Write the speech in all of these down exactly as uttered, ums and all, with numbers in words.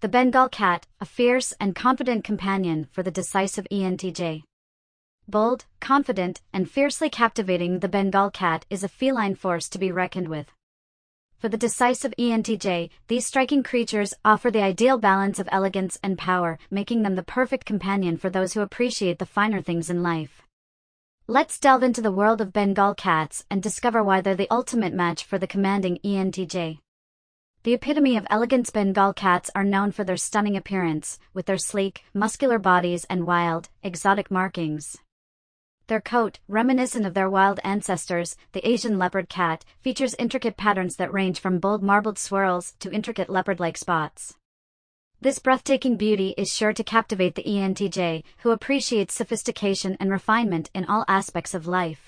The Bengal cat, a fierce and confident companion for the decisive E N T J. Bold, confident, and fiercely captivating, the Bengal cat is a feline force to be reckoned with. For the decisive E N T J, these striking creatures offer the ideal balance of elegance and power, making them the perfect companion for those who appreciate the finer things in life. Let's delve into the world of Bengal cats and discover why they're the ultimate match for the commanding E N T J. The epitome of elegance, Bengal cats are known for their stunning appearance, with their sleek, muscular bodies and wild, exotic markings. Their coat, reminiscent of their wild ancestors, the Asian leopard cat, features intricate patterns that range from bold marbled swirls to intricate leopard-like spots. This breathtaking beauty is sure to captivate the E N T J, who appreciates sophistication and refinement in all aspects of life.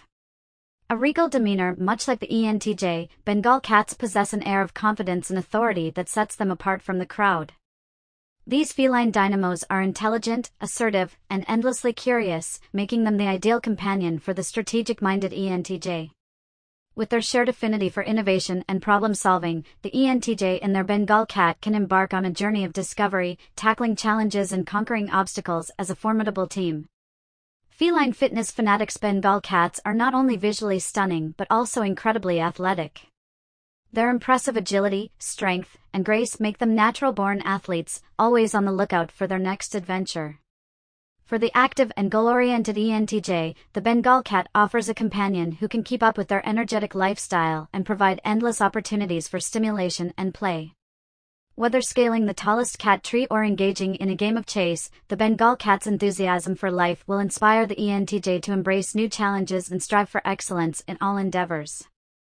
A regal demeanor, much like the E N T J, Bengal cats possess an air of confidence and authority that sets them apart from the crowd. These feline dynamos are intelligent, assertive, and endlessly curious, making them the ideal companion for the strategic-minded E N T J. With their shared affinity for innovation and problem-solving, the E N T J and their Bengal cat can embark on a journey of discovery, tackling challenges and conquering obstacles as a formidable team. Feline fitness fanatics, Bengal cats are not only visually stunning but also incredibly athletic. Their impressive agility, strength, and grace make them natural-born athletes, always on the lookout for their next adventure. For the active and goal-oriented E N T J, the Bengal cat offers a companion who can keep up with their energetic lifestyle and provide endless opportunities for stimulation and play. Whether scaling the tallest cat tree or engaging in a game of chase, the Bengal cat's enthusiasm for life will inspire the E N T J to embrace new challenges and strive for excellence in all endeavors.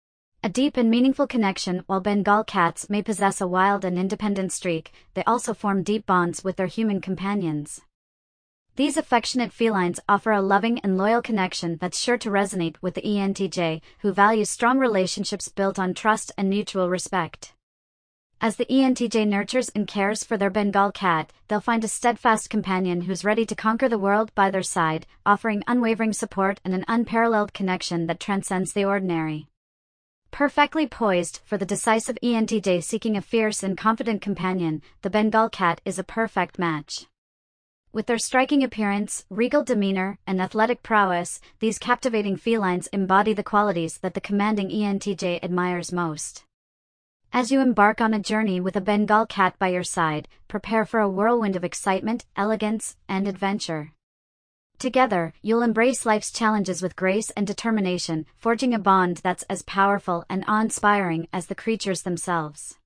A deep and meaningful connection. While Bengal cats may possess a wild and independent streak, they also form deep bonds with their human companions. These affectionate felines offer a loving and loyal connection that's sure to resonate with the E N T J, who values strong relationships built on trust and mutual respect. As the E N T J nurtures and cares for their Bengal cat, they'll find a steadfast companion who's ready to conquer the world by their side, offering unwavering support and an unparalleled connection that transcends the ordinary. Perfectly poised for the decisive E N T J seeking a fierce and confident companion, the Bengal cat is a perfect match. With their striking appearance, regal demeanor, and athletic prowess, these captivating felines embody the qualities that the commanding E N T J admires most. As you embark on a journey with a Bengal cat by your side, prepare for a whirlwind of excitement, elegance, and adventure. Together, you'll embrace life's challenges with grace and determination, forging a bond that's as powerful and awe-inspiring as the creatures themselves.